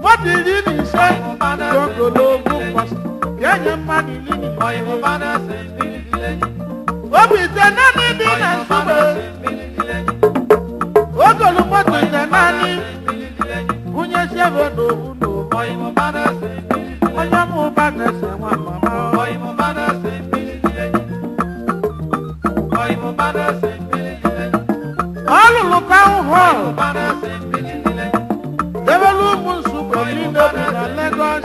Madilini say, Gogolo, Yanya Madilini, Obi Zanani Dina Sube, Ogolo Madilani, Unya Seven, Oyamu Banas, and one mama, all look out, Development Super Leader in Lagos.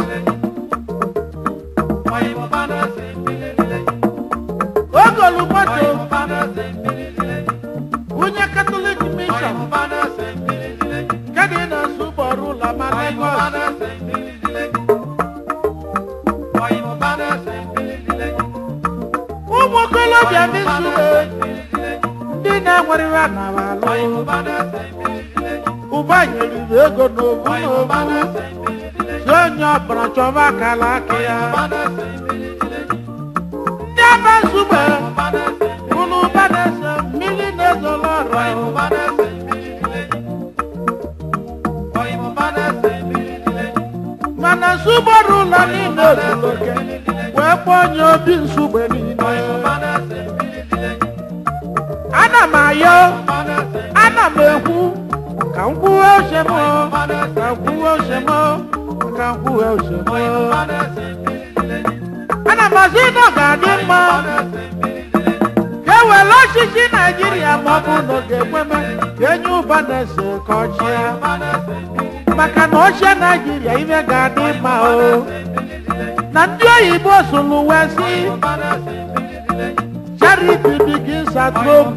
Ogolumato, Unya Catholic Mission, Kadina Subaru Lama Lagos. Umokolo Biamisube, Dina Warana, Ubanya Lego Nobu, Sonia Branchova Kalakia, Yaba Super, Ulu Banas, Millionaires Dollar, Mana Subaru Lanino, whereupon your bin Subenino, Anna Mayo, Anna Mehu. Kanku Oshemo, Ana Mazino Gadima, Kewelo Shishi Nigeria, Mabuno Gememe, Genyu Banes, Kochia, Makanosha Nigeria, even Gadima, Nanjo Ibo Suluwesi, Charity begins at home.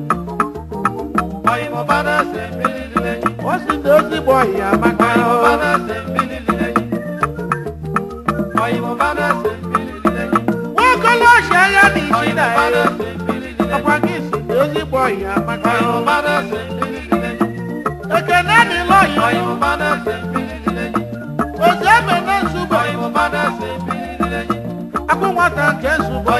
What's the dirty boy? China ọkwa gị si ezigbo ọhịa maka ekene dịla ọhịa ozi eme na nsugbe akwụ nwata nke nsugbe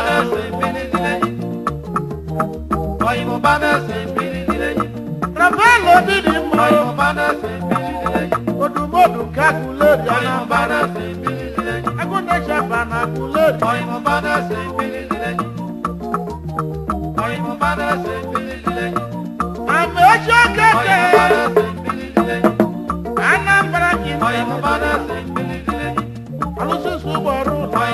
Rafael obi dị mma odumodu nke Aguleri Anambra agụnechaba na Aguleri Amechi Okeke Anambra alụsụsụ ụgbọrụ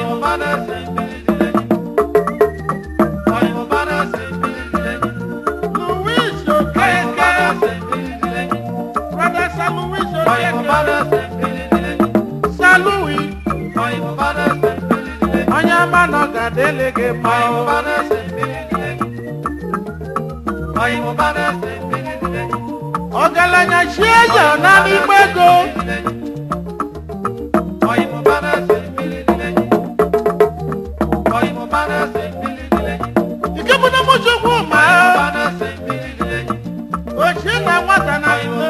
Louis Okeke Brother Sir Louis Okeke Salui onye ama nọ ga-adịlị gị mma ọgaranya chi eze na n'igbe ego ike bụ na mụchukwu ma ochi na nwata na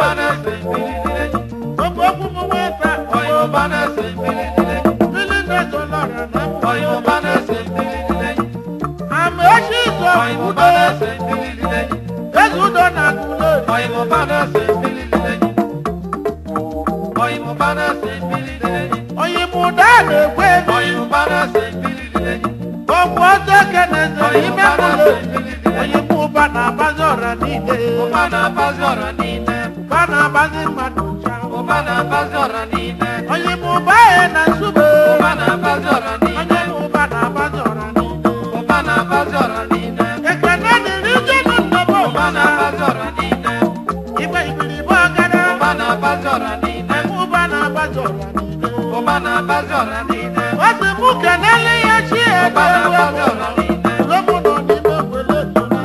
okwu okwu m nweta Amechi so udo eze udo na Aguleri onye mụda na-ekwe ọgwụ ọzọ keneze ime Aguleri onye mụba na-agbazi ọra niile ụba na-agbazi mmadụ ncha onye mụba ya na nsube onye mụba na-agbazi ọra niile ekene dịrị ijenu nnọbọ igbe ibiribe ọgada ụba na-agbazi ọra niile ọ sị mụ kenele ya chi ebe ụlọmụnọ n'ime ogbele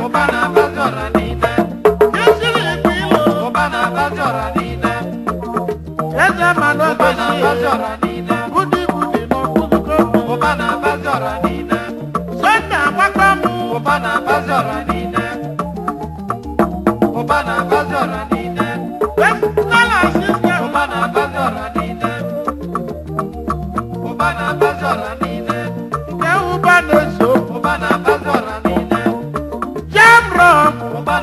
esiri ikpe ilo eze mmanụ ogesi budi n'ọkụzụko Sọnde agbakọ mụ Personal assistant nke ụba na-eso Jamrock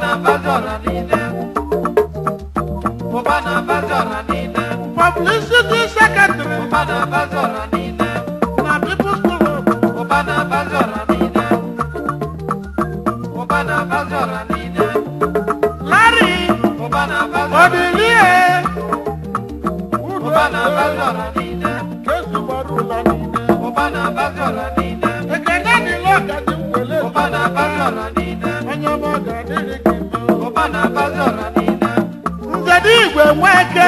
Publicity Secretary na People's Club Larry Odilie ekene dịla ọgazi mgbele onye ọma ga-adịrị gị nzede igwe Nweke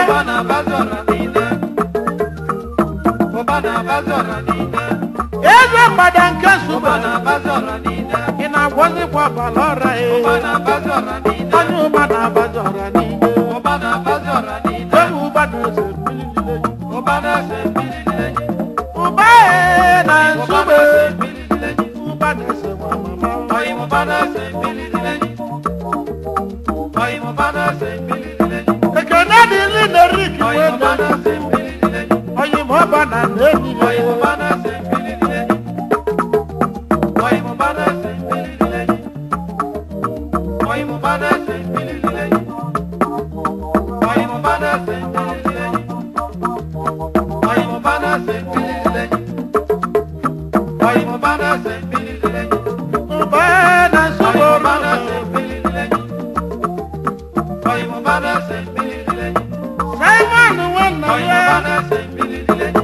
eze mgbada nke Nsugbe ị na-agwọzikwa abalị ọra onye ụba na-abazi ọra niile onye ụba na-ese ụba na Nsugbe ụba na-ese nwa mama ekene dịrị Nerik onye ma ọba na na-enyi Simon nwanna ya